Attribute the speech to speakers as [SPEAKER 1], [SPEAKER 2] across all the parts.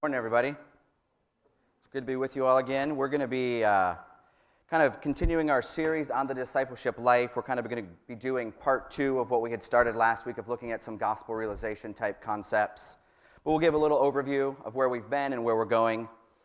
[SPEAKER 1] Morning, everybody. It's good to be with you all again. We're going to be kind of continuing our series on the discipleship life. We're kind of going to be doing part 2 of what we had started last week of looking at some gospel realization type concepts. But we'll give a little overview of where we've been and where we're going.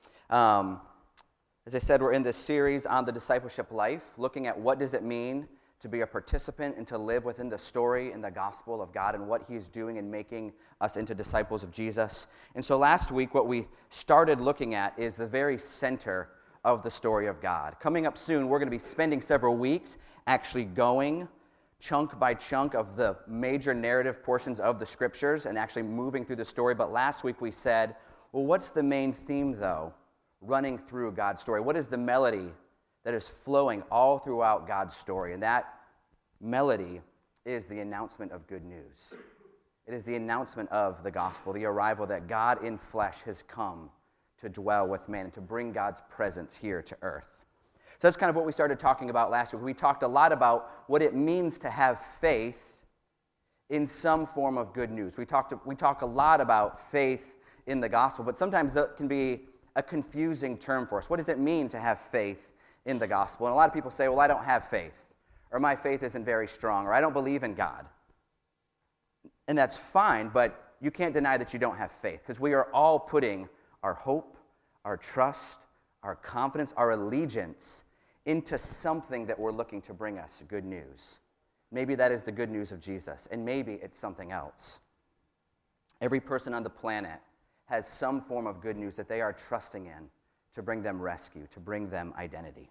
[SPEAKER 1] As I said, we're in this series on the discipleship life, looking at what does it mean to be a participant and to live within the story and the gospel of God and what He's doing in making us into disciples of Jesus. And so last week, what we started looking at is the very center of the story of God. Coming up soon, we're going to be spending several weeks actually going chunk by chunk of the major narrative portions of the Scriptures and actually moving through the story. But last week we said, well, what's the main theme, though, running through God's story? What is the melody that is flowing all throughout God's story? And that melody is the announcement of good news. It is the announcement of the gospel, the arrival that God in flesh has come to dwell with man and to bring God's presence here to earth. So that's kind of what we started talking about last week. We talked a lot about what it means to have faith in some form of good news. We talk a lot about faith in the gospel, but sometimes that can be a confusing term for us. What does it mean to have faith in the gospel? And a lot of people say, well, I don't have faith, or my faith isn't very strong, or I don't believe in God. And that's fine, but you can't deny that you don't have faith, because we are all putting our hope, our trust, our confidence, our allegiance into something that we're looking to bring us good news. Maybe that is the good news of Jesus, and maybe it's something else. Every person on the planet has some form of good news that they are trusting in to bring them rescue, to bring them identity.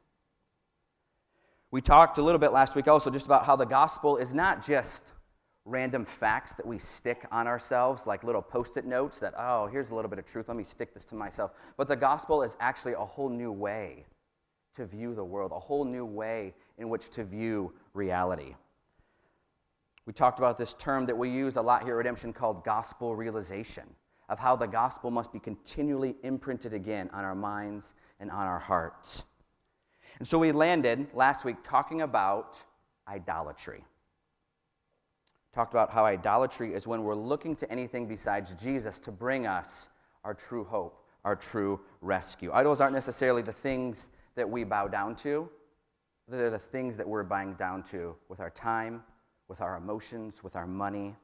[SPEAKER 1] We talked a little bit last week also just about how the gospel is not just random facts that we stick on ourselves, like little Post-it notes that, oh, here's a little bit of truth, let me stick this to myself. But the gospel is actually a whole new way to view the world, a whole new way in which to view reality. We talked about this term that we use a lot here at Redemption called gospel realization, of how the gospel must be continually imprinted again on our minds and on our hearts. And so we landed last week talking about idolatry. Talked about how idolatry is when we're looking to anything besides Jesus to bring us our true hope, our true rescue. Idols aren't necessarily the things that we bow down to. They're the things that we're bowing down to with our time, with our emotions, with our money.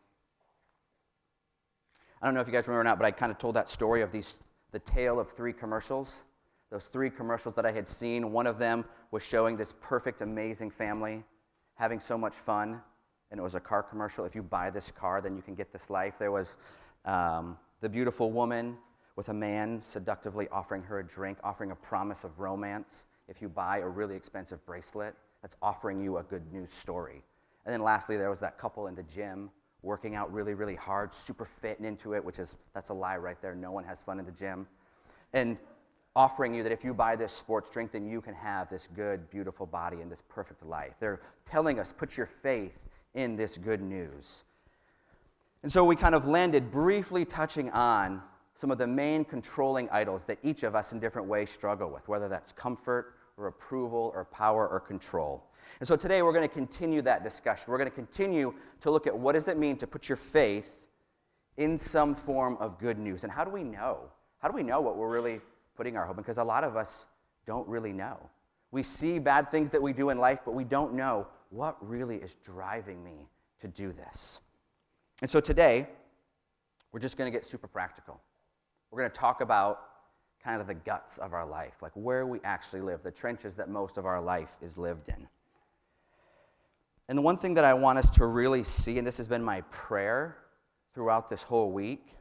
[SPEAKER 1] I don't know if you guys remember or not, but I kind of told that story of the tale of 3 commercials. Those 3 commercials that I had seen, one of them was showing this perfect, amazing family having so much fun, and it was a car commercial. If you buy this car, then you can get this life. There was the beautiful woman with a man seductively offering her a drink, offering a promise of romance. If you buy a really expensive bracelet, that's offering you a good news story. And then lastly, there was that couple in the gym working out really, really hard, super fit and into it, that's a lie right there. No one has fun in the gym. And offering you that if you buy this sports drink, then you can have this good, beautiful body and this perfect life. They're telling us, put your faith in this good news. And so we kind of landed briefly touching on some of the main controlling idols that each of us in different ways struggle with, whether that's comfort or approval or power or control. And so today we're going to continue that discussion. We're going to continue to look at what does it mean to put your faith in some form of good news. And how do we know? How do we know what we're really putting our hope in? Because a lot of us don't really know. We see bad things that we do in life, but we don't know what really is driving me to do this. And so today, we're just going to get super practical. We're going to talk about kind of the guts of our life, like where we actually live, the trenches that most of our life is lived in. And the one thing that I want us to really see, and this has been my prayer throughout this whole week,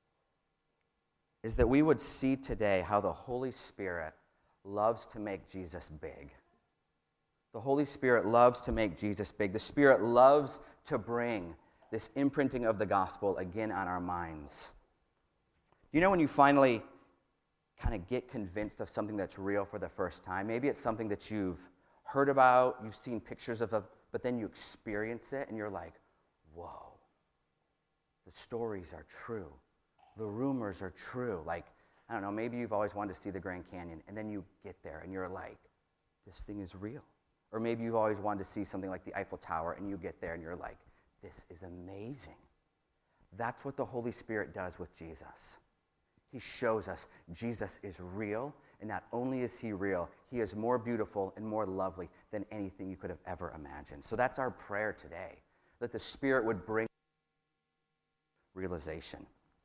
[SPEAKER 1] is that we would see today how the Holy Spirit loves to make Jesus big. The Holy Spirit loves to make Jesus big. The Spirit loves to bring this imprinting of the gospel again on our minds. You know when you finally kind of get convinced of something that's real for the first time? Maybe it's something that you've heard about, you've seen pictures of, but then you experience it and you're like, whoa, the stories are true. The rumors are true. Like, I don't know, maybe you've always wanted to see the Grand Canyon, and then you get there and you're like, this thing is real. Or maybe you've always wanted to see something like the Eiffel Tower, and you get there and you're like, this is amazing. That's what the Holy Spirit does with Jesus. He shows us Jesus is real, and not only is he real, he is more beautiful and more lovely than anything you could have ever imagined. So that's our prayer today, that the Spirit would bring realization.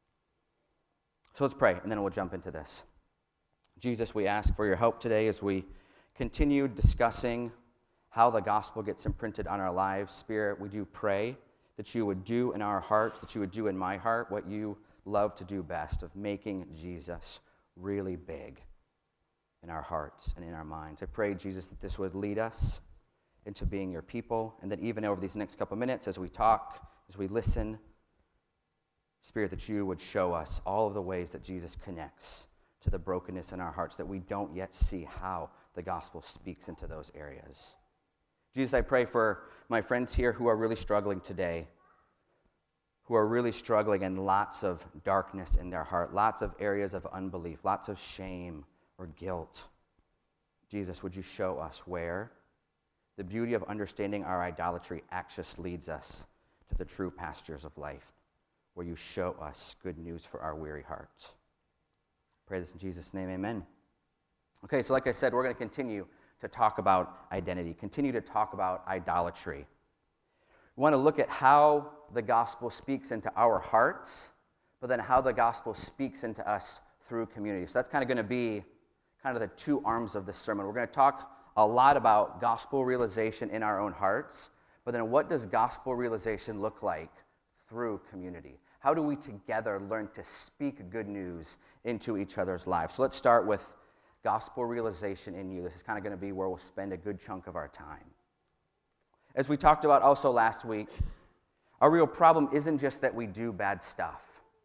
[SPEAKER 1] So let's pray, and then we'll jump into this. Jesus, we ask for your help today as we continue discussing how the gospel gets imprinted on our lives. Spirit, we do pray that you would do in our hearts, that you would do in my heart what you love to do best, of making Jesus really big in our hearts and in our minds. I pray, Jesus, that this would lead us into being your people, and that even over these next couple minutes as we talk, as we listen, Spirit, that you would show us all of the ways that Jesus connects to the brokenness in our hearts, that we don't yet see how the gospel speaks into those areas. Jesus, I pray for my friends here who are really struggling today, who are really struggling in lots of darkness in their heart, lots of areas of unbelief, lots of shame or guilt. Jesus, would you show us where the beauty of understanding our idolatry actually leads us to the true pastures of life, where you show us good news for our weary hearts. Pray this in Jesus' name, amen. Okay, so like I said, we're going to continue to talk about identity, continue to talk about idolatry. We want to look at how the gospel speaks into our hearts, but then how the gospel speaks into us through community. So that's kind of going to be kind of the two arms of this sermon. We're going to talk a lot about gospel realization in our own hearts, but then what does gospel realization look like through community? How do we together learn to speak good news into each other's lives? So let's start with gospel realization in you. This is kind of going to be where we'll spend a good chunk of our time. As we talked about also last week, our real problem isn't just that we do bad stuff.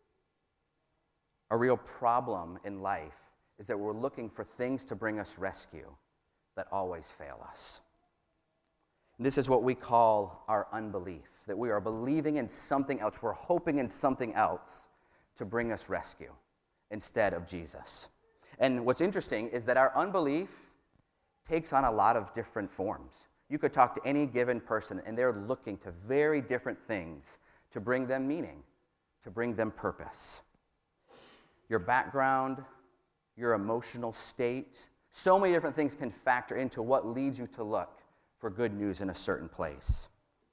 [SPEAKER 1] Our real problem in life is that we're looking for things to bring us rescue that always fail us. And this is what we call our unbelief, that we are believing in something else. We're hoping in something else to bring us rescue instead of Jesus. And what's interesting is that our unbelief takes on a lot of different forms. You could talk to any given person, and they're looking to very different things to bring them meaning, to bring them purpose. Your background, your emotional state, so many different things can factor into what leads you to look for good news in a certain place.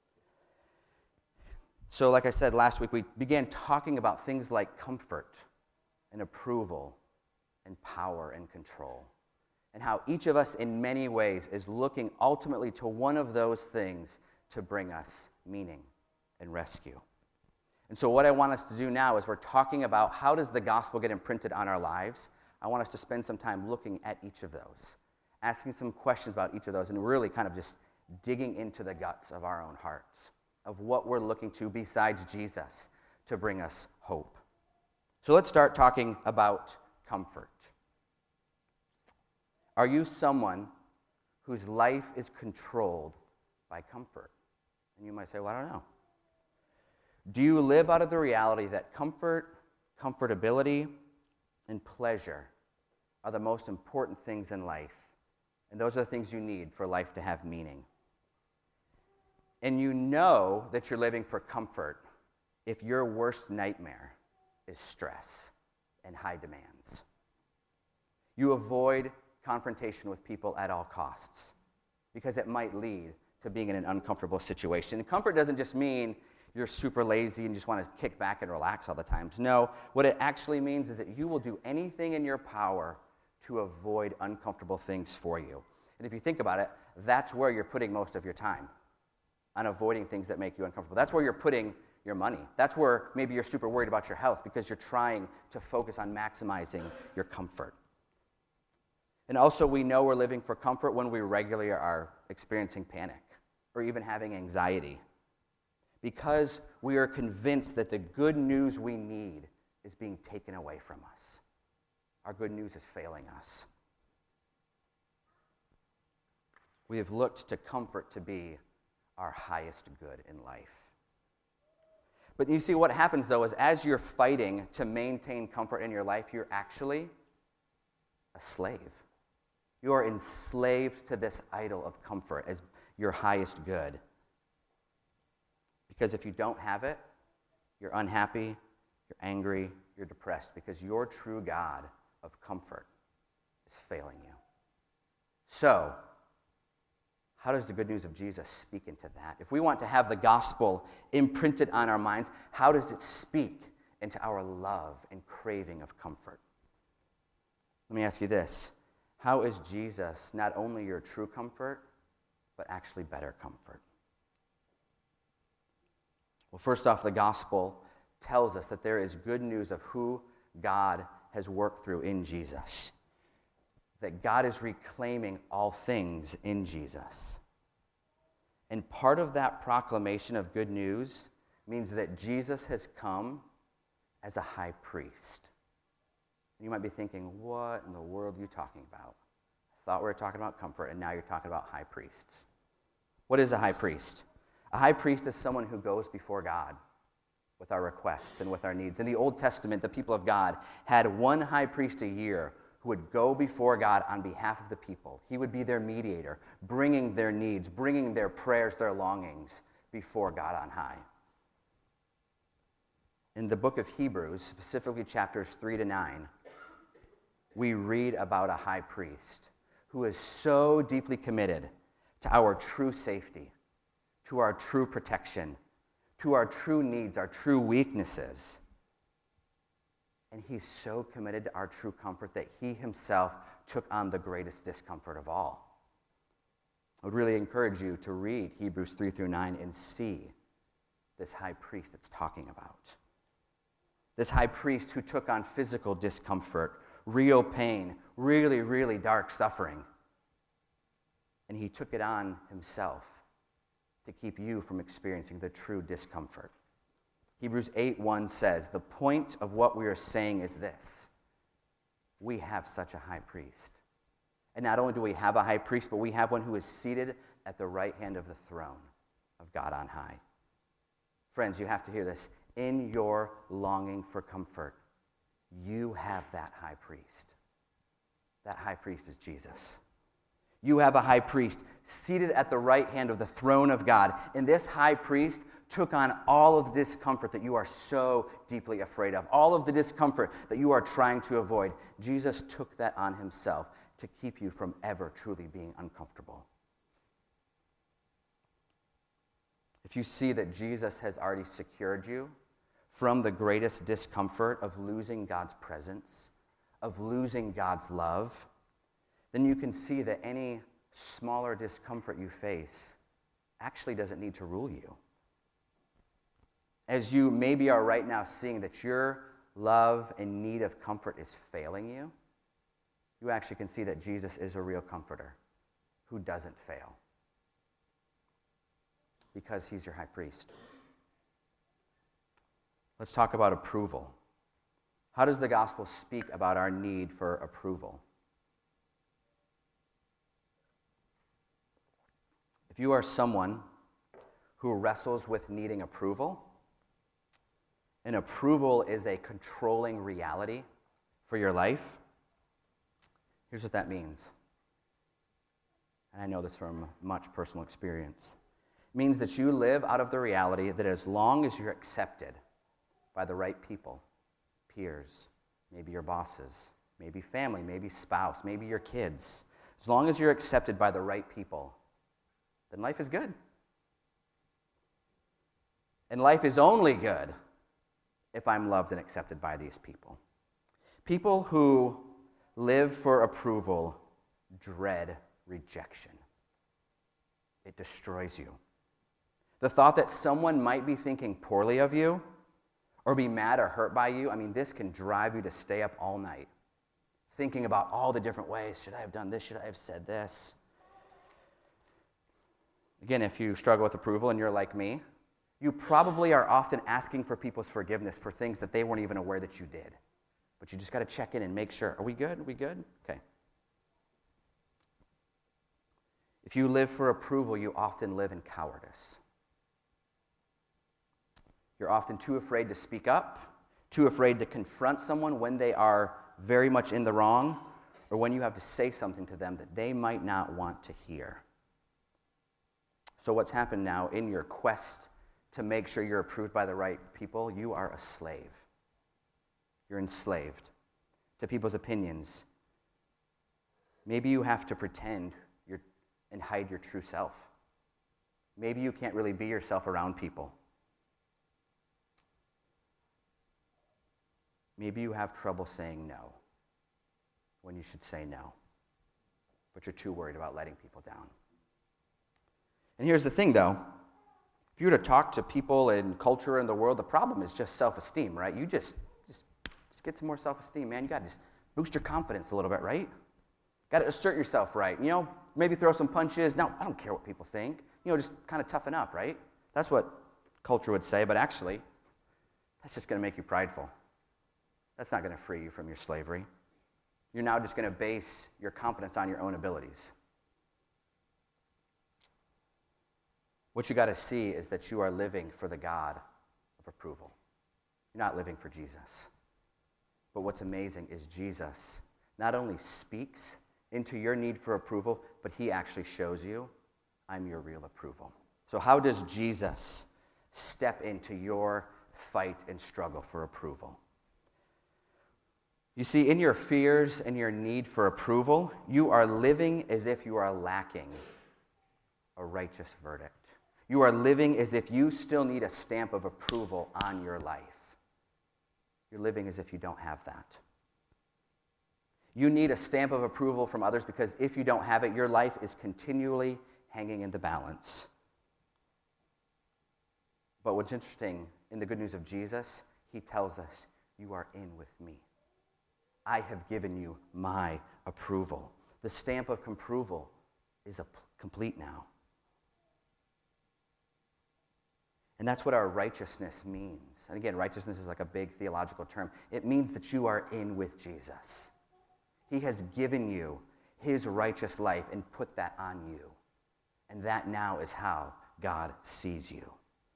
[SPEAKER 1] So like I said last week, we began talking about things like comfort and approval and power and control, and how each of us in many ways is looking ultimately to one of those things to bring us meaning and rescue. And so what I want us to do now is we're talking about how does the gospel get imprinted on our lives. I want us to spend some time looking at each of those, asking some questions about each of those, and really kind of just digging into the guts of our own hearts, of what we're looking to besides Jesus to bring us hope. So let's start talking about comfort. Are you someone whose life is controlled by comfort? And you might say, well, I don't know. Do you live out of the reality that comfort, comfortability, and pleasure are the most important things in life? And those are the things you need for life to have meaning. And you know that you're living for comfort if your worst nightmare is stress and high demands. You avoid confrontation with people at all costs because it might lead to being in an uncomfortable situation. And comfort doesn't just mean you're super lazy and just want to kick back and relax all the time. No, what it actually means is that you will do anything in your power to avoid uncomfortable things for you. And if you think about it, that's where you're putting most of your time, on avoiding things that make you uncomfortable. That's where you're putting your money. That's where maybe you're super worried about your health because you're trying to focus on maximizing your comfort. And also we know we're living for comfort when we regularly are experiencing panic or even having anxiety, because we are convinced that the good news we need is being taken away from us. Our good news is failing us. We have looked to comfort to be our highest good in life. But you see what happens, though, is as you're fighting to maintain comfort in your life, you're actually a slave. You are enslaved to this idol of comfort as your highest good. Because if you don't have it, you're unhappy, you're angry, you're depressed because your true God of comfort is failing you. So, how does the good news of Jesus speak into that? If we want to have the gospel imprinted on our minds, how does it speak into our love and craving of comfort? Let me ask you this. How is Jesus not only your true comfort, but actually better comfort? Well, first off, the gospel tells us that there is good news of who God has worked through in Jesus. That God is reclaiming all things in Jesus. And part of that proclamation of good news means that Jesus has come as a high priest. You might be thinking, what in the world are you talking about? I thought we were talking about comfort, and now you're talking about high priests. What is a high priest? A high priest is someone who goes before God with our requests and with our needs. In the Old Testament, the people of God had one high priest a year who would go before God on behalf of the people. He would be their mediator, bringing their needs, bringing their prayers, their longings before God on high. In the book of Hebrews, specifically chapters 3-9, we read about a high priest who is so deeply committed to our true safety, to our true protection, to our true needs, our true weaknesses. And he's so committed to our true comfort that he himself took on the greatest discomfort of all. I would really encourage you to read Hebrews 3-9 and see this high priest it's talking about. This high priest who took on physical discomfort, real pain, really, really dark suffering. And he took it on himself to keep you from experiencing the true discomfort. Hebrews 8:1 says, the point of what we are saying is this: we have such a high priest. And not only do we have a high priest, but we have one who is seated at the right hand of the throne of God on high. Friends, you have to hear this. In your longing for comfort, you have that high priest. That high priest is Jesus. You have a high priest seated at the right hand of the throne of God. And this high priest took on all of the discomfort that you are so deeply afraid of, all of the discomfort that you are trying to avoid. Jesus took that on himself to keep you from ever truly being uncomfortable. If you see that Jesus has already secured you from the greatest discomfort of losing God's presence, of losing God's love, then you can see that any smaller discomfort you face actually doesn't need to rule you. As you maybe are right now seeing that your love and need of comfort is failing you, you actually can see that Jesus is a real comforter who doesn't fail because he's your high priest. Let's talk about approval. How does the gospel speak about our need for approval? If you are someone who wrestles with needing approval, and approval is a controlling reality for your life, here's what that means. And I know this from much personal experience. It means that you live out of the reality that as long as you're accepted by the right people, peers, maybe your bosses, maybe family, maybe spouse, maybe your kids, as long as you're accepted by the right people, then life is good. And life is only good if I'm loved and accepted by these people. People who live for approval dread rejection. It destroys you. The thought that someone might be thinking poorly of you or be mad or hurt by you, this can drive you to stay up all night thinking about all the different ways. Should I have done this? Should I have said this? Again, if you struggle with approval and you're like me, you probably are often asking for people's forgiveness for things that they weren't even aware that you did. But you just got to check in and make sure. Are we good? Are we good? Okay. If you live for approval, you often live in cowardice. You're often too afraid to speak up, too afraid to confront someone when they are very much in the wrong, or when you have to say something to them that they might not want to hear. So what's happened now in your quest to make sure you're approved by the right people? You are a slave. You're enslaved to people's opinions. Maybe you have to pretend and hide your true self. Maybe you can't really be yourself around people. Maybe you have trouble saying no when you should say no, but you're too worried about letting people down. And here's the thing, though. If you were to talk to people in culture and the world, the problem is just self-esteem, right? You just get some more self-esteem, man. You got to just boost your confidence a little bit, right? Got to assert yourself right. Maybe throw some punches. No, I don't care what people think. Just kind of toughen up, right? That's what culture would say, but actually, that's just going to make you prideful. That's not going to free you from your slavery. You're now just going to base your confidence on your own abilities. What you got to see is that you are living for the God of approval. You're not living for Jesus. But what's amazing is Jesus not only speaks into your need for approval, but he actually shows you, I'm your real approval. So how does Jesus step into your fight and struggle for approval? You see, in your fears and your need for approval, you are living as if you are lacking a righteous verdict. You are living as if you still need a stamp of approval on your life. You're living as if you don't have that. You need a stamp of approval from others because if you don't have it, your life is continually hanging in the balance. But what's interesting in the good news of Jesus, he tells us, you are in with me. I have given you my approval. The stamp of approval is complete now. And that's what our righteousness means. And again, righteousness is like a big theological term. It means that you are in with Jesus. He has given you his righteous life and put that on you. And that now is how God sees you.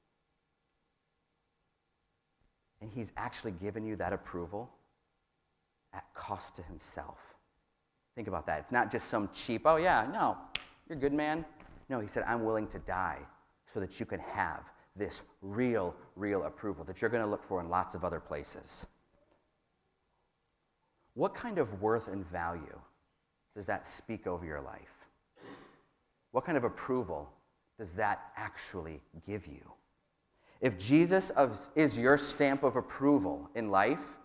[SPEAKER 1] And he's actually given you that approval at cost to himself. Think about that. It's not just some cheap, oh yeah, no, you're good, man. No, he said, I'm willing to die so that you can have this real approval that you're going to look for in lots of other places. What kind of worth and value does that speak over your life? What kind of approval does that actually give you? If Jesus is your stamp of approval in life,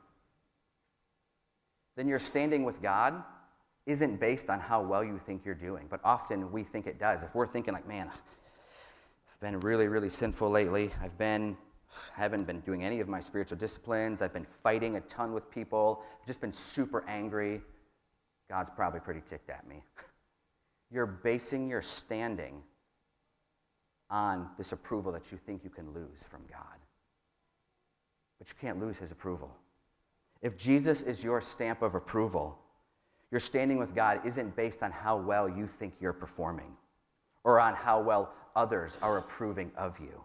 [SPEAKER 1] then your standing with God isn't based on how well you think you're doing. But often we think it does. If we're thinking like, man, I've been really sinful lately. Haven't been doing any of my spiritual disciplines. I've been fighting a ton with people. I've just been super angry. God's probably pretty ticked at me. You're basing your standing on this approval that you think you can lose from God. But you can't lose his approval. If Jesus is your stamp of approval, your standing with God isn't based on how well you think you're performing or on how well others are approving of you.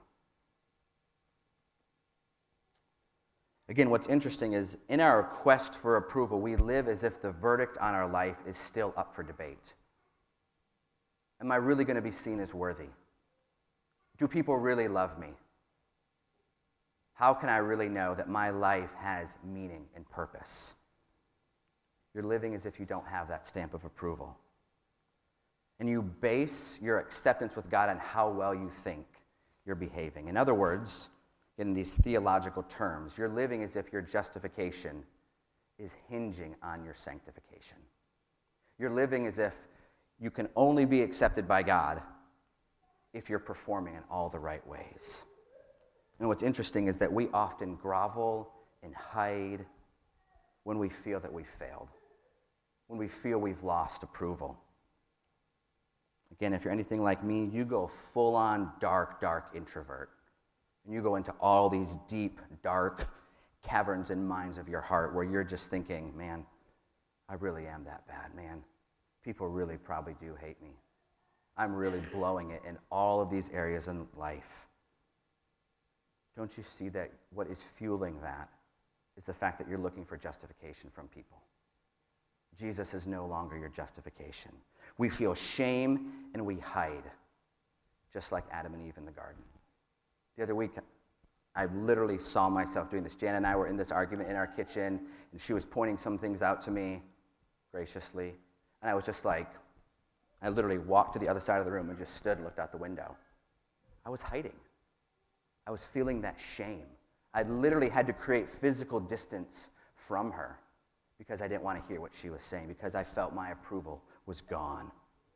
[SPEAKER 1] Again, what's interesting is in our quest for approval, we live as if the verdict on our life is still up for debate. Am I really going to be seen as worthy? Do people really love me? How can I really know that my life has meaning and purpose? You're living as if you don't have that stamp of approval. And you base your acceptance with God on how well you think you're behaving. In other words, in these theological terms, you're living as if your justification is hinging on your sanctification. You're living as if you can only be accepted by God if you're performing in all the right ways. And what's interesting is that we often grovel and hide when we feel that we've failed, when we feel we've lost approval. Again, if you're anything like me, you go full-on dark introvert. And you go into all these deep, dark caverns and minds of your heart where you're just thinking, man, I really am that bad, man. People really probably do hate me. I'm really blowing it in all of these areas in life. Don't you see that what is fueling that is the fact that you're looking for justification from people? Jesus is no longer your justification. We feel shame and we hide, just like Adam and Eve in the garden. The other week, I literally saw myself doing this. Jan and I were in this argument in our kitchen, and she was pointing some things out to me graciously. And I was just like, I literally walked to the other side of the room and just stood and looked out the window. I was hiding. I was feeling that shame. I literally had to create physical distance from her because I didn't want to hear what she was saying, because I felt my approval was gone.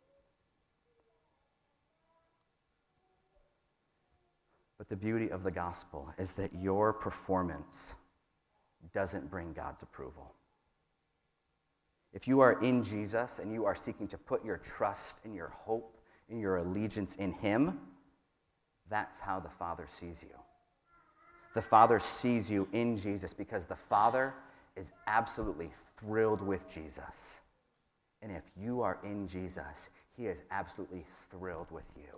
[SPEAKER 1] But the beauty of the gospel is that your performance doesn't bring God's approval. If you are in Jesus and you are seeking to put your trust and your hope and your allegiance in him, that's how the Father sees you. The Father sees you in Jesus because the Father is absolutely thrilled with Jesus. And if you are in Jesus, he is absolutely thrilled with you.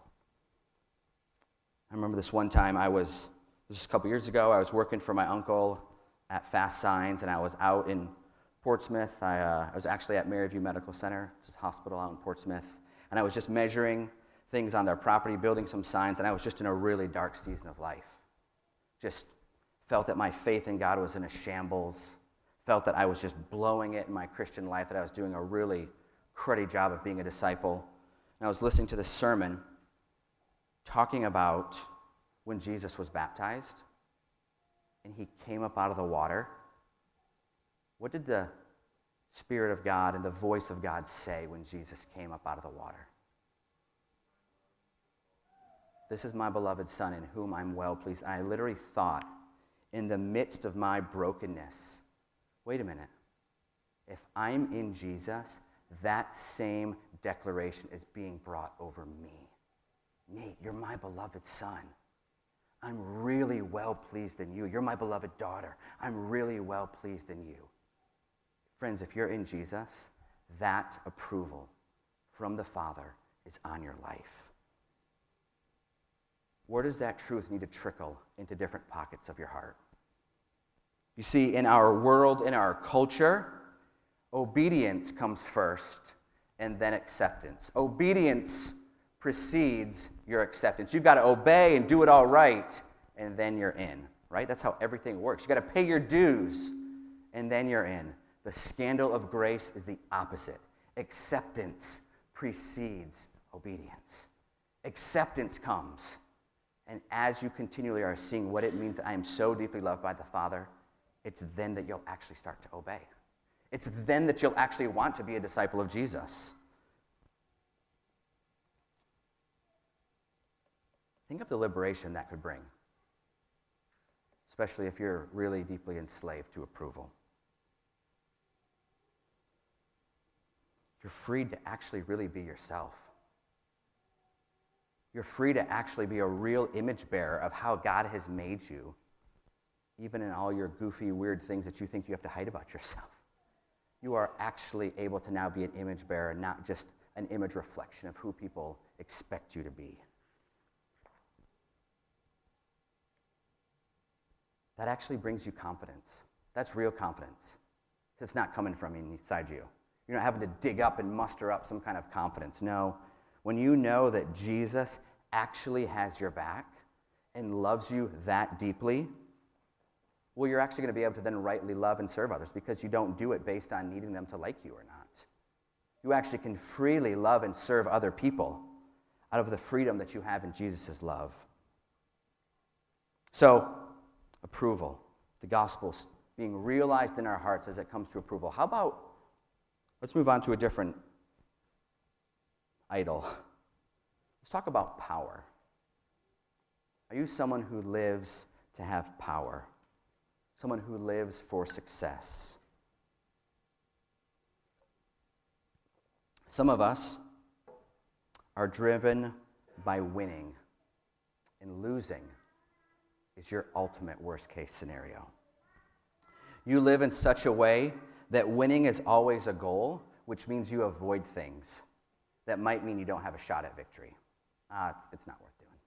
[SPEAKER 1] I remember this one time this was a couple years ago, I was working for my uncle at Fast Signs, and I was out in Portsmouth. I was actually at Maryview Medical Center. It's a hospital out in Portsmouth. And I was just measuring things on their property, building some signs, and I was just in a really dark season of life. Just felt that my faith in God was in a shambles. Felt that I was just blowing it in my Christian life, that I was doing a really cruddy job of being a disciple. And I was listening to this sermon talking about when Jesus was baptized and he came up out of the water. What did the Spirit of God and the voice of God say when Jesus came up out of the water? This is my beloved Son in whom I'm well pleased. And I literally thought, in the midst of my brokenness, wait a minute. If I'm in Jesus, that same declaration is being brought over me. Nate, you're my beloved son. I'm really well pleased in you. You're my beloved daughter. I'm really well pleased in you. Friends, if you're in Jesus, that approval from the Father is on your life. Where does that truth need to trickle into different pockets of your heart? You see, in our world, in our culture, obedience comes first and then acceptance. Obedience precedes your acceptance. You've got to obey and do it all right, and then you're in, right? That's how everything works. You've got to pay your dues, and then you're in. The scandal of grace is the opposite. Acceptance precedes obedience. Acceptance comes, and as you continually are seeing what it means that I am so deeply loved by the Father, it's then that you'll actually start to obey. It's then that you'll actually want to be a disciple of Jesus. Think of the liberation that could bring, especially if you're really deeply enslaved to approval. You're free to actually really be yourself. You're free to actually be a real image bearer of how God has made you, even in all your goofy, weird things that you think you have to hide about yourself. You are actually able to now be an image bearer, not just an image reflection of who people expect you to be. That actually brings you confidence. That's real confidence. It's not coming from inside you. You're not having to dig up and muster up some kind of confidence. No, when you know that Jesus actually has your back and loves you that deeply, well, you're actually going to be able to then rightly love and serve others because you don't do it based on needing them to like you or not. You actually can freely love and serve other people out of the freedom that you have in Jesus' love. So, approval. The gospel's being realized in our hearts as it comes to approval. How about, let's move on to a different idol. Let's talk about power. Are you someone who lives to have power? Someone who lives for success? Some of us are driven by winning, and losing is your ultimate worst-case scenario. You live in such a way that winning is always a goal, which means you avoid things that might mean you don't have a shot at victory. It's not worth doing.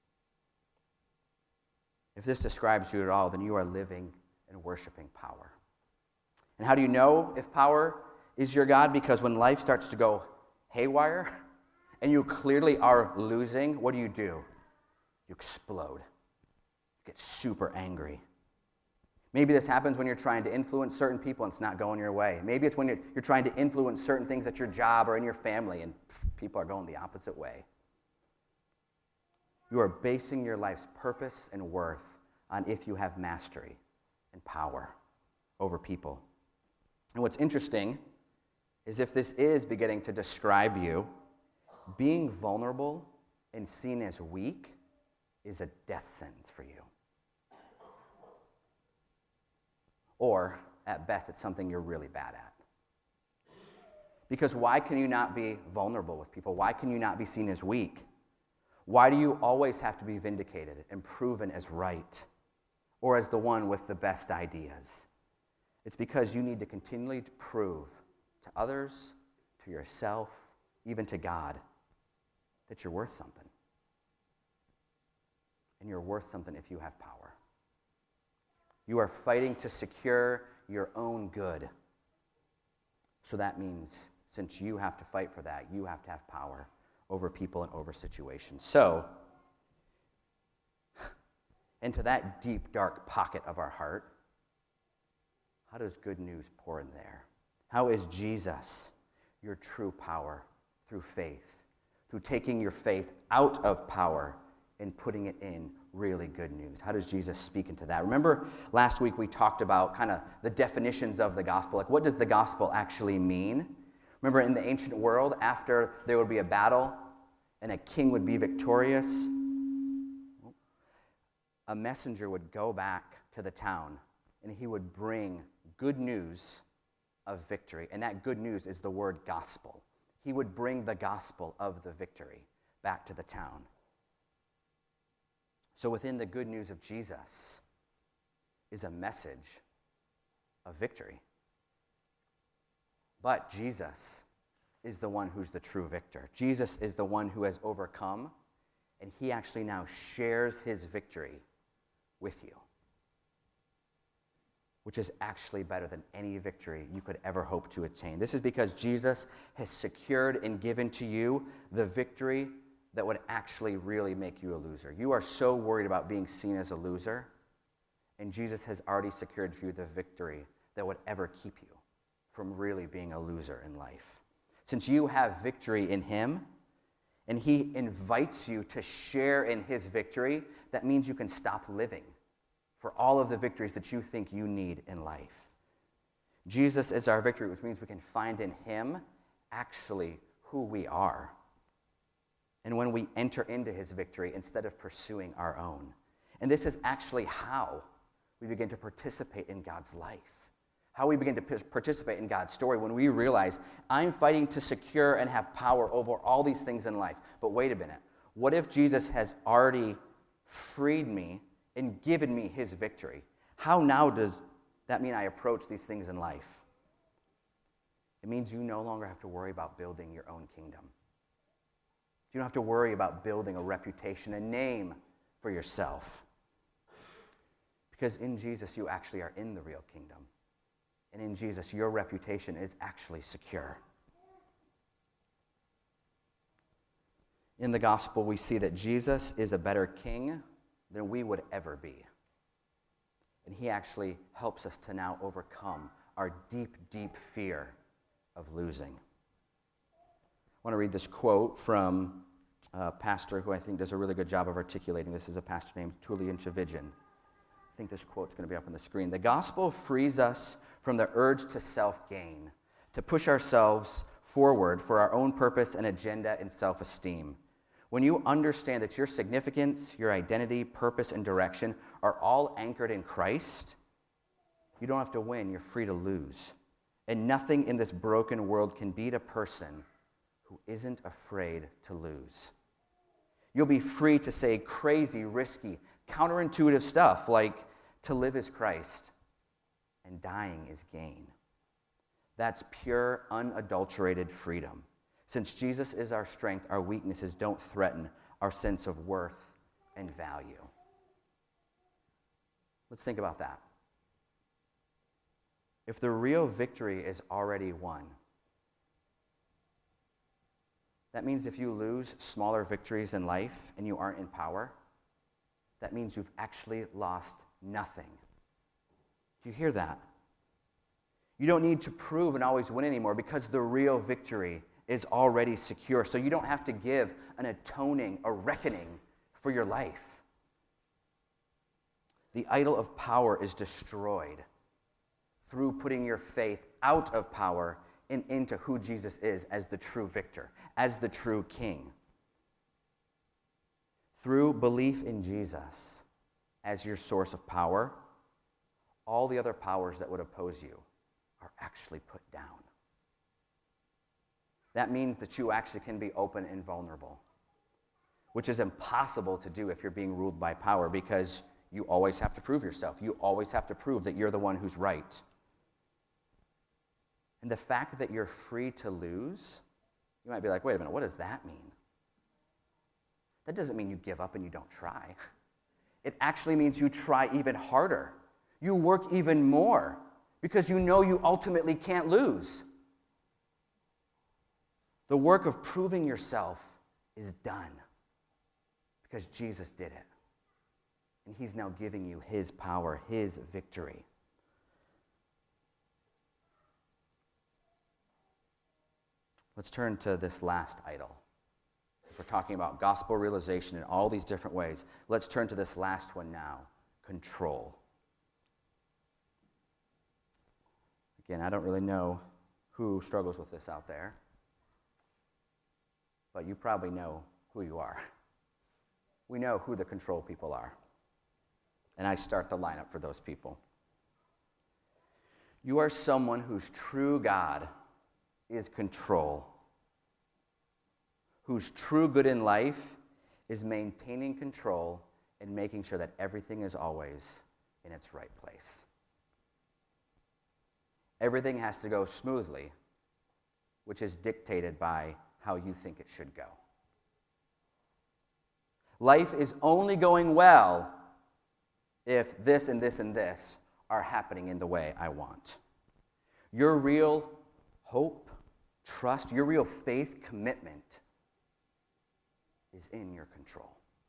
[SPEAKER 1] If this describes you at all, then you are living and worshiping power. And how do you know if power is your God? Because when life starts to go haywire and you clearly are losing, what do? You explode. get super angry. Maybe this happens when you're trying to influence certain people and it's not going your way. Maybe it's when you're trying to influence certain things at your job or in your family and people are going the opposite way. You are basing your life's purpose and worth on if you have mastery and power over people. And what's interesting is if this is beginning to describe you, being vulnerable and seen as weak is a death sentence for you. Or, at best, it's something you're really bad at. Because why can you not be vulnerable with people? Why can you not be seen as weak? Why do you always have to be vindicated and proven as right or as the one with the best ideas? It's because you need to continually prove to others, to yourself, even to God, that you're worth something. And you're worth something if you have power. You are fighting to secure your own good. So that means, since you have to fight for that, you have to have power over people and over situations. So, into that deep, dark pocket of our heart, how does good news pour in there? How is Jesus your true power through faith, through taking your faith out of power and putting it in really good news? How does Jesus speak into that? Remember last week we talked about kind of the definitions of the gospel. Like, what does the gospel actually mean? Remember in the ancient world, after there would be a battle and a king would be victorious, a messenger would go back to the town and he would bring good news of victory. And that good news is the word gospel. He would bring the gospel of the victory back to the town. So within the good news of Jesus is a message of victory. But Jesus is the one who's the true victor. Jesus is the one who has overcome, and he actually now shares his victory with you, which is actually better than any victory you could ever hope to attain. This is because Jesus has secured and given to you the victory that would actually really make you a loser. You are so worried about being seen as a loser, and Jesus has already secured for you the victory that would ever keep you from really being a loser in life. Since you have victory in him, and he invites you to share in his victory, that means you can stop living for all of the victories that you think you need in life. Jesus is our victory, which means we can find in him actually who we are. And when we enter into his victory instead of pursuing our own. And this is actually how we begin to participate in God's life. How we begin to participate in God's story when we realize I'm fighting to secure and have power over all these things in life. But wait a minute. What if Jesus has already freed me and given me his victory? How now does that mean I approach these things in life? It means you no longer have to worry about building your own kingdom. You don't have to worry about building a reputation, a name for yourself. Because in Jesus, you actually are in the real kingdom. And in Jesus, your reputation is actually secure. In the gospel, we see that Jesus is a better king than we would ever be. And he actually helps us to now overcome our deep, deep fear of losing. I want to read this quote from a pastor who I think does a really good job of articulating. This is a pastor named Tullian Tchividjian. I think this quote's going to be up on the screen. The gospel frees us from the urge to self-gain, to push ourselves forward for our own purpose and agenda and self-esteem. When you understand that your significance, your identity, purpose, and direction are all anchored in Christ, you don't have to win, you're free to lose. And nothing in this broken world can beat a person who isn't afraid to lose. You'll be free to say crazy, risky, counterintuitive stuff like to live is Christ and dying is gain. That's pure, unadulterated freedom. Since Jesus is our strength, our weaknesses don't threaten our sense of worth and value. Let's think about that. If the real victory is already won, that means if you lose smaller victories in life and you aren't in power, that means you've actually lost nothing. Do you hear that? You don't need to prove and always win anymore because the real victory is already secure. So you don't have to give an atoning, a reckoning for your life. The idol of power is destroyed through putting your faith out of power and into who Jesus is as the true victor, as the true king. Through belief in Jesus as your source of power, all the other powers that would oppose you are actually put down. That means that you actually can be open and vulnerable, which is impossible to do if you're being ruled by power because you always have to prove yourself. You always have to prove that you're the one who's right. And the fact that you're free to lose, you might be like, wait a minute, what does that mean? That doesn't mean you give up and you don't try. It actually means you try even harder. You work even more because you know you ultimately can't lose. The work of proving yourself is done because Jesus did it. And he's now giving you his power, his victory. Let's turn to this last idol. If we're talking about gospel realization in all these different ways, let's turn to this last one now, control. Again, I don't really know who struggles with this out there, but you probably know who you are. We know who the control people are. And I start the lineup for those people. You are someone whose true God is control, whose true good in life is maintaining control and making sure that everything is always in its right place. Everything has to go smoothly, which is dictated by how you think it should go. Life is only going well if this and this and this are happening in the way I want. Your real hope, trust, your real faith commitment is in your control.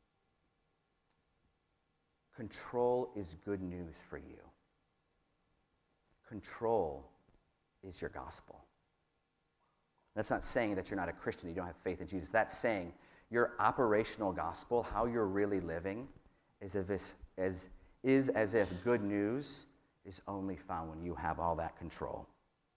[SPEAKER 1] Control is good news for you. Control is your gospel. That's not saying that you're not a Christian, you don't have faith in Jesus. That's saying your operational gospel, how you're really living, is as if good news is only found when you have all that control.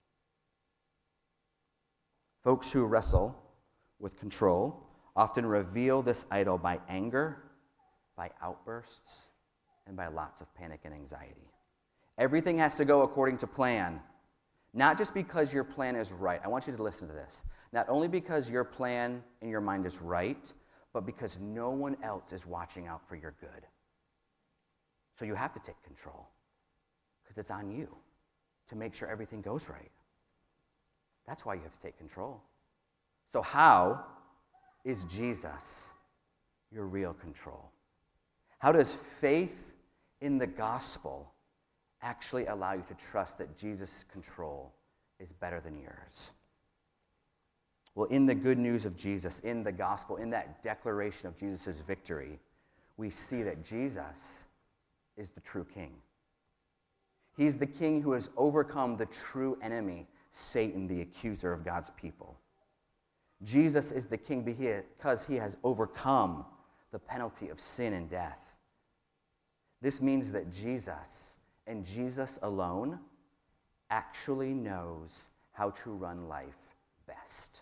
[SPEAKER 1] Folks who wrestle with control often reveal this idol by anger, by outbursts, and by lots of panic and anxiety. Everything has to go according to plan, not just because your plan is right. I want you to listen to this. Not only because your plan in your mind is right, but because no one else is watching out for your good. So you have to take control because it's on you to make sure everything goes right. That's why you have to take control. So how is Jesus your real control? How does faith in the gospel actually allow you to trust that Jesus' control is better than yours? Well, in the good news of Jesus, in the gospel, in that declaration of Jesus' victory, we see that Jesus is the true king. He's the king who has overcome the true enemy, Satan, the accuser of God's people. Jesus is the king because he has overcome the penalty of sin and death. This means that Jesus, and Jesus alone, actually knows how to run life best.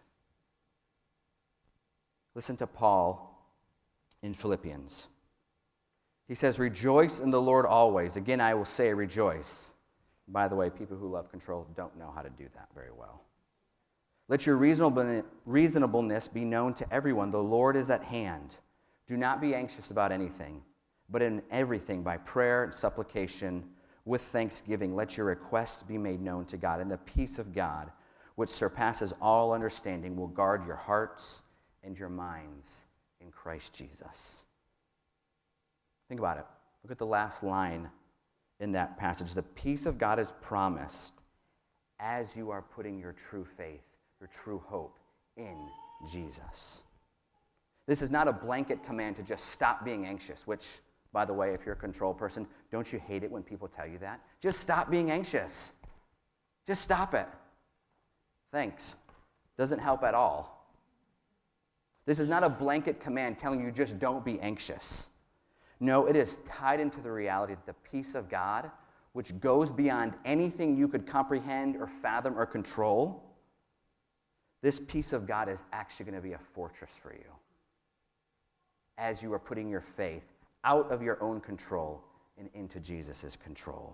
[SPEAKER 1] Listen to Paul in Philippians. He says, "Rejoice in the Lord always." Again, I will say rejoice. By the way, people who love control don't know how to do that very well. "Let your reasonableness be known to everyone. The Lord is at hand. Do not be anxious about anything, but in everything by prayer and supplication with thanksgiving, let your requests be made known to God. And the peace of God, which surpasses all understanding, will guard your hearts and your minds in Christ Jesus." Think about it. Look at the last line in that passage. The peace of God is promised as you are putting your true faith, your true hope in Jesus. This is not a blanket command to just stop being anxious, which By the way, if you're a control person, don't you hate it when people tell you that? Just stop being anxious. Just stop it. Thanks. Doesn't help at all. This is not a blanket command telling you just don't be anxious. No, it is tied into the reality that the peace of God, which goes beyond anything you could comprehend or fathom or control, this peace of God is actually going to be a fortress for you as you are putting your faith out of your own control and into Jesus' control.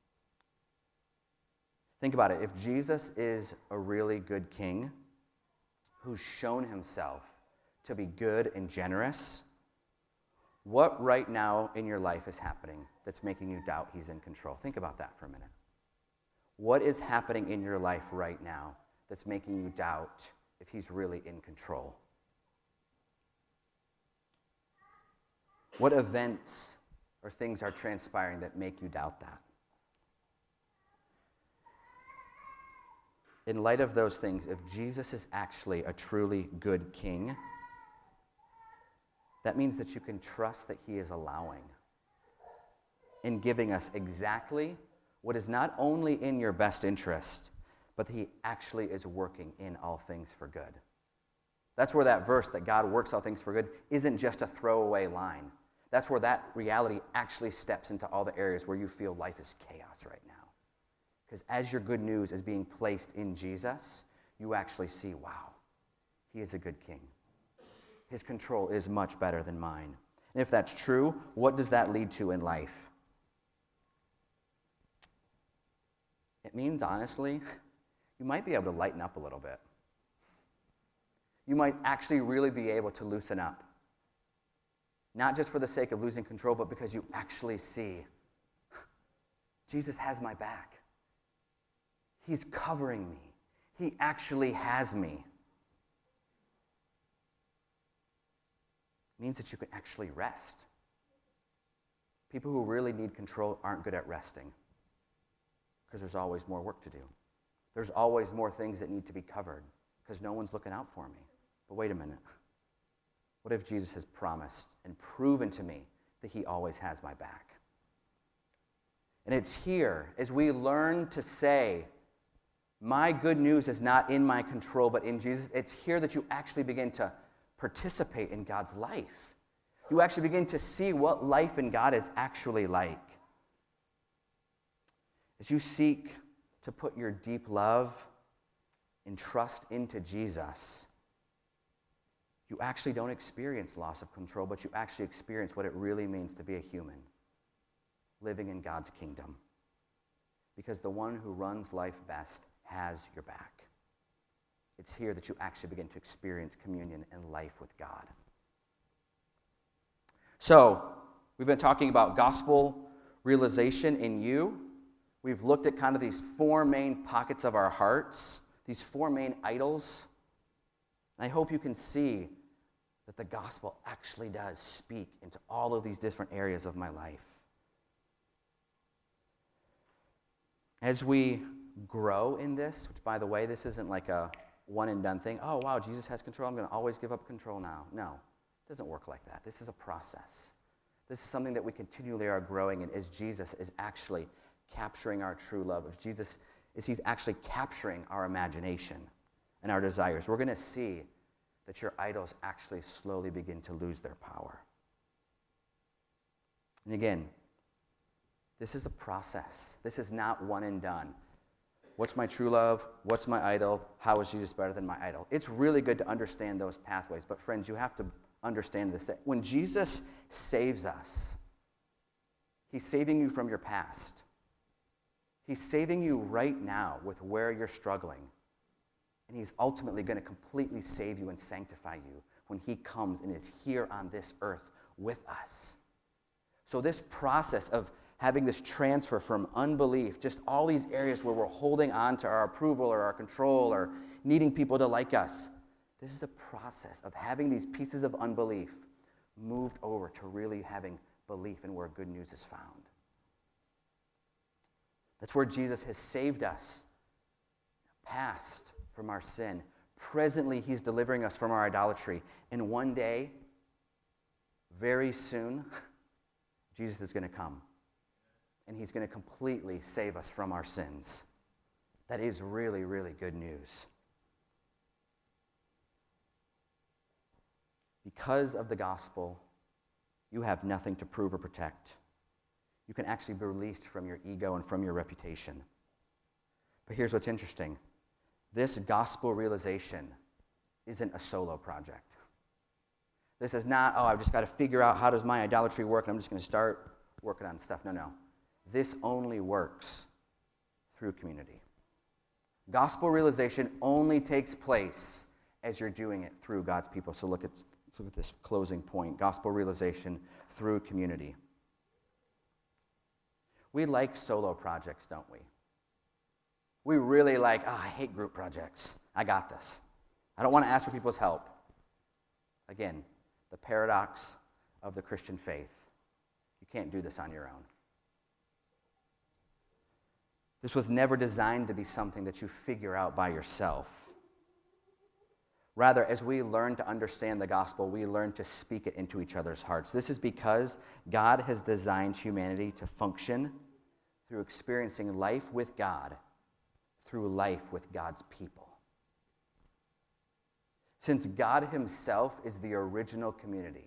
[SPEAKER 1] Think about it. If Jesus is a really good king who's shown himself to be good and generous, what right now in your life is happening that's making you doubt he's in control? Think about that for a minute. What is happening in your life right now that's making you doubt if he's really in control? What events or things are transpiring that make you doubt that? In light of those things, if Jesus is actually a truly good king, that means that you can trust that he is allowing and giving us exactly what is not only in your best interest, but that he actually is working in all things for good. That's where that verse, that God works all things for good, isn't just a throwaway line. That's where that reality actually steps into all the areas where you feel life is chaos right now. Because as your good news is being placed in Jesus, you actually see, wow, he is a good king. His control is much better than mine. And if that's true, what does that lead to in life? It means, honestly, you might be able to lighten up a little bit. You might actually really be able to loosen up. Not just for the sake of losing control, but because you actually see, Jesus has my back. He's covering me. He actually has me. It means that you can actually rest. People who really need control aren't good at resting because there's always more work to do. There's always more things that need to be covered because no one's looking out for me. But wait a minute. What if Jesus has promised and proven to me that he always has my back? And it's here, as we learn to say, my good news is not in my control, but in Jesus, it's here that you actually begin to participate in God's life. You actually begin to see what life in God is actually like. As you seek to put your deep love and trust into Jesus, you actually don't experience loss of control, but you actually experience what it really means to be a human, living in God's kingdom. Because the one who runs life best has your back. It's here that you actually begin to experience communion and life with God. So, we've been talking about gospel realization in you. We've looked at kind of these four main pockets of our hearts, these four main idols. And I hope you can see that the gospel actually does speak into all of these different areas of my life. As we grow in this, which, by the way, this isn't like a one-and-done thing. Oh, wow, Jesus has control. I'm going to always give up control now. No, it doesn't work like that. This is a process. This is something that we continually are growing in as Jesus is actually capturing our true love. As he's actually capturing our imagination and our desires. We're going to see that your idols actually slowly begin to lose their power. And again, this is a process. This is not one and done. What's my true love? What's my idol? How is Jesus better than my idol? It's really good to understand those pathways, but friends, you have to understand this. That when Jesus saves us, he's saving you from your past. He's saving you right now with where you're struggling. And he's ultimately going to completely save you and sanctify you when he comes and is here on this earth with us. So this process of having this transfer from unbelief, just all these areas where we're holding on to our approval or our control or needing people to like us, this is a process of having these pieces of unbelief moved over to really having belief in where good news is found. That's where Jesus has saved us, past from our sin. Presently, he's delivering us from our idolatry. And one day, very soon, Jesus is going to come, and he's going to completely save us from our sins. That is really, really good news. Because of the gospel, you have nothing to prove or protect. You can actually be released from your ego and from your reputation. But here's what's interesting. This gospel realization isn't a solo project. This is not, I've just got to figure out how does my idolatry work, and I'm just going to start working on stuff. No. This only works through community. Gospel realization only takes place as you're doing it through God's people. So let's look at this closing point. Gospel realization through community. We like solo projects, don't we? We really like, I hate group projects. I got this. I don't want to ask for people's help. Again, the paradox of the Christian faith. You can't do this on your own. This was never designed to be something that you figure out by yourself. Rather, as we learn to understand the gospel, we learn to speak it into each other's hearts. This is because God has designed humanity to function through experiencing life with God, through life with God's people. Since God himself is the original community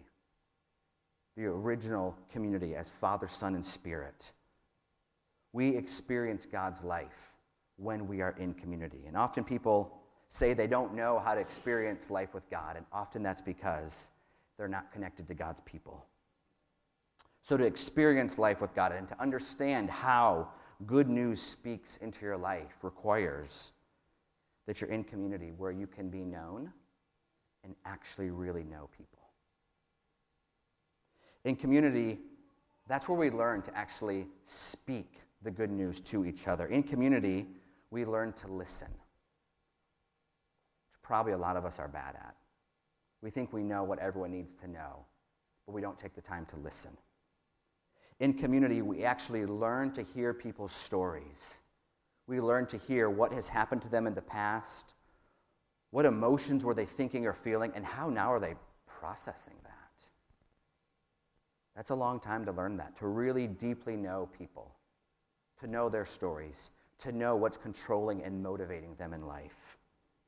[SPEAKER 1] as Father, Son, and Spirit, we experience God's life when we are in community. And often people say they don't know how to experience life with God, and often that's because they're not connected to God's people. So to experience life with God and to understand how good news speaks into your life requires that you're in community where you can be known and actually really know people. In community, that's where we learn to actually speak the good news to each other. In community, we learn to listen, which probably a lot of us are bad at. We think we know what everyone needs to know, but we don't take the time to listen. In community, we actually learn to hear people's stories. We learn to hear what has happened to them in the past, what emotions were they thinking or feeling, and how now are they processing that. That's a long time to learn that, to really deeply know people, to know their stories, to know what's controlling and motivating them in life.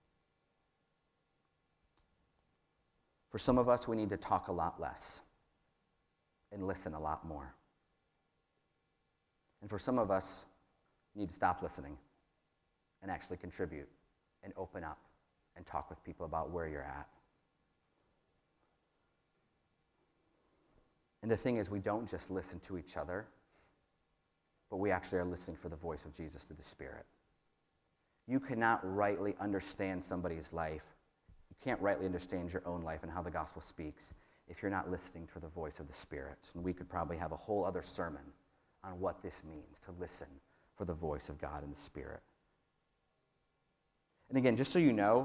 [SPEAKER 1] For some of us, we need to talk a lot less and listen a lot more. And for some of us, you need to stop listening and actually contribute and open up and talk with people about where you're at. And the thing is, we don't just listen to each other, but we actually are listening for the voice of Jesus through the Spirit. You cannot rightly understand somebody's life. You can't rightly understand your own life and how the gospel speaks if you're not listening for the voice of the Spirit. And we could probably have a whole other sermon on what this means, to listen for the voice of God and the Spirit. And again, just so you know,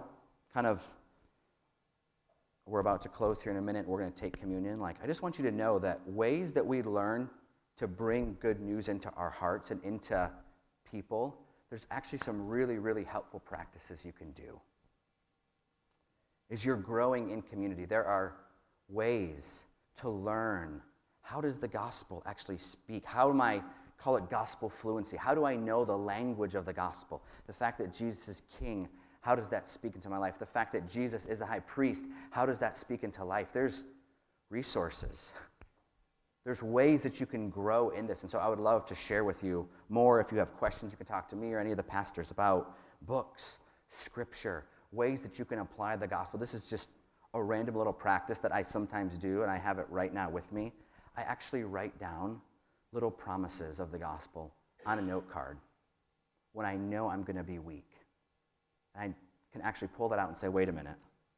[SPEAKER 1] we're about to close here in a minute. We're going to take communion. I just want you to know that ways that we learn to bring good news into our hearts and into people, there's actually some really, really helpful practices you can do. As you're growing in community, there are ways to learn, how does the gospel actually speak? How am I, call it gospel fluency? How do I know the language of the gospel? The fact that Jesus is king, how does that speak into my life? The fact that Jesus is a high priest, how does that speak into life? There's resources. There's ways that you can grow in this. And so I would love to share with you more. If you have questions, you can talk to me or any of the pastors about books, scripture, ways that you can apply the gospel. This is just a random little practice that I sometimes do, and I have it right now with me. I actually write down little promises of the gospel on a note card when I know I'm going to be weak. And I can actually pull that out and say, wait a minute.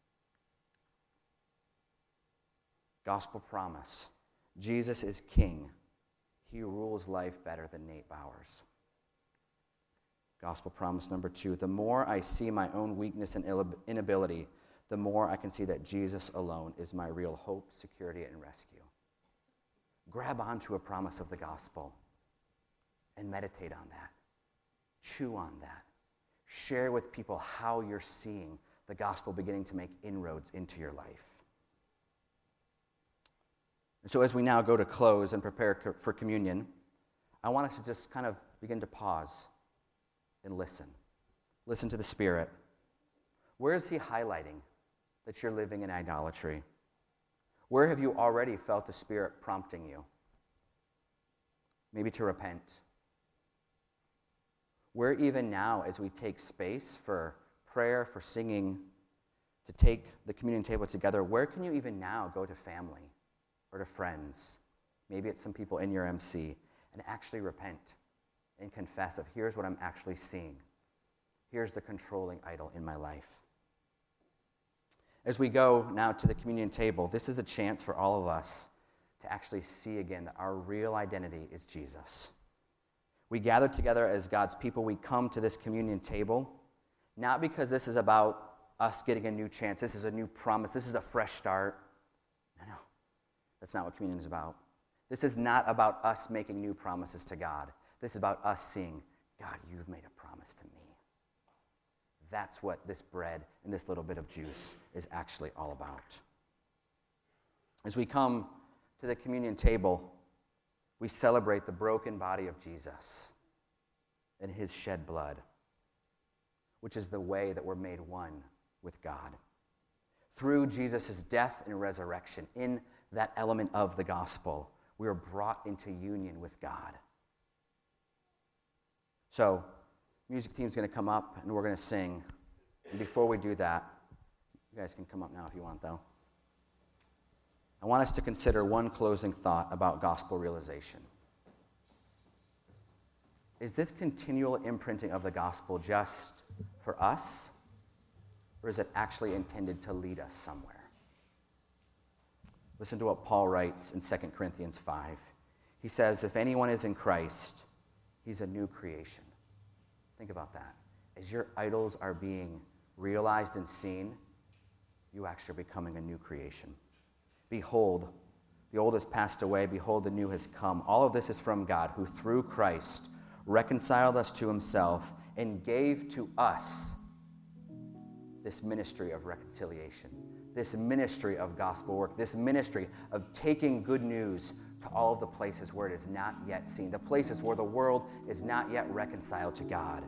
[SPEAKER 1] Gospel promise. Jesus is king. He rules life better than Nate Bowers. Gospel promise number 2. The more I see my own weakness and inability, the more I can see that Jesus alone is my real hope, security, and rescue. Grab onto a promise of the gospel and meditate on that. Chew on that. Share with people how you're seeing the gospel beginning to make inroads into your life. So as we now go to close and prepare for communion, I want us to just kind of begin to pause and listen. Listen to the Spirit. Where is he highlighting that you're living in idolatry? Where have you already felt the Spirit prompting you? Maybe to repent. Where even now, as we take space for prayer, for singing, to take the communion table together, where can you even now go to family or to friends? Maybe it's some people in your MC, and actually repent and confess of, here's what I'm actually seeing. Here's the controlling idol in my life. As we go now to the communion table, this is a chance for all of us to actually see again that our real identity is Jesus. We gather together as God's people. We come to this communion table, not because this is about us getting a new chance. This is a new promise. This is a fresh start. No. That's not what communion is about. This is not about us making new promises to God. This is about us seeing, God, you've made a promise to me. That's what this bread and this little bit of juice is actually all about. As we come to the communion table, we celebrate the broken body of Jesus and his shed blood, which is the way that we're made one with God. Through Jesus' death and resurrection, in that element of the gospel, we are brought into union with God. So, music team's going to come up and we're going to sing. And before we do that, you guys can come up now if you want, though. I want us to consider one closing thought about gospel realization. Is this continual imprinting of the gospel just for us, or is it actually intended to lead us somewhere? Listen to what Paul writes in 2 Corinthians 5. He says, if anyone is in Christ, he's a new creation. Think about that. As your idols are being realized and seen, you actually are becoming a new creation. Behold, the old has passed away. Behold, the new has come. All of this is from God, who through Christ reconciled us to himself and gave to us this ministry of reconciliation, this ministry of gospel work, this ministry of taking good news to all of the places where it is not yet seen, the places where the world is not yet reconciled to God.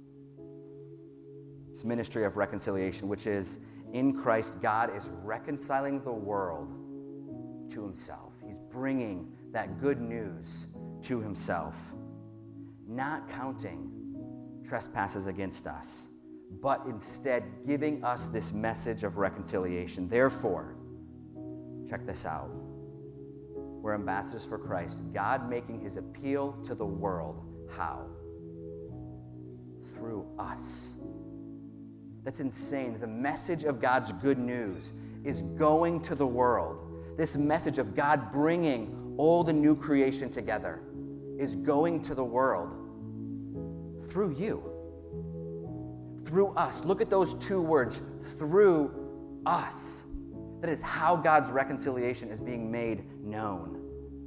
[SPEAKER 1] This ministry of reconciliation, which is in Christ, God is reconciling the world to himself. He's bringing that good news to himself, not counting trespasses against us, but instead giving us this message of reconciliation. Therefore, check this out. We're ambassadors for Christ, God making his appeal to the world. How? Through us. That's insane. The message of God's good news is going to the world. This message of God bringing all the new creation together is going to the world through you, through us. Look at those two words, through us. That is how God's reconciliation is being made known.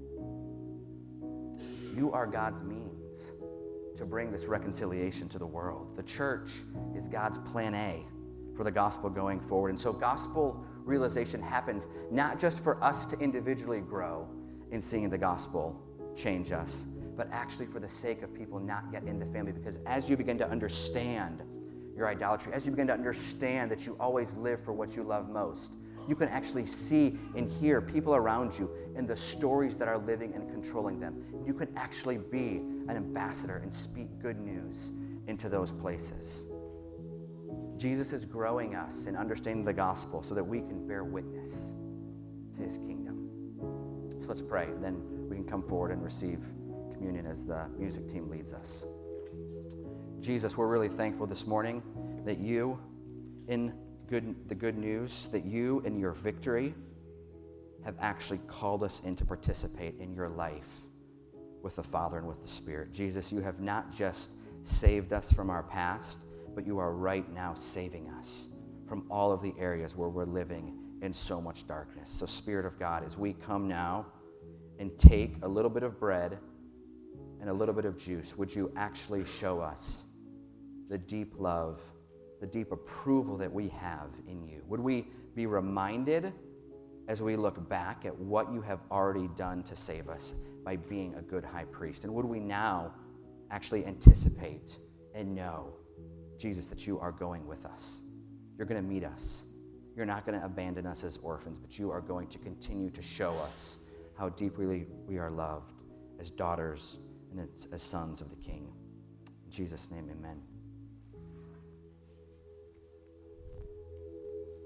[SPEAKER 1] You are God's means to bring this reconciliation to the world. The church is God's plan A for the gospel going forward. And so gospel realization happens not just for us to individually grow in seeing the gospel change us, but actually for the sake of people not yet in the family. Because as you begin to understand your idolatry, as you begin to understand that you always live for what you love most, you can actually see and hear people around you and the stories that are living and controlling them. You can actually be an ambassador and speak good news into those places. Jesus is growing us in understanding the gospel so that we can bear witness to his kingdom. So let's pray, and then we can come forward and receive communion as the music team leads us. Jesus, we're really thankful this morning that you, in the good news, that you in your victory have actually called us in to participate in your life with the Father and with the Spirit. Jesus, you have not just saved us from our past, but you are right now saving us from all of the areas where we're living in so much darkness. So Spirit of God, as we come now and take a little bit of bread and a little bit of juice, would you actually show us the deep love, the deep approval that we have in you? Would we be reminded as we look back at what you have already done to save us by being a good high priest? And would we now actually anticipate and know, Jesus, that you are going with us? You're going to meet us. You're not going to abandon us as orphans, but you are going to continue to show us how deeply we are loved as daughters and as sons of the King. In Jesus' name, amen.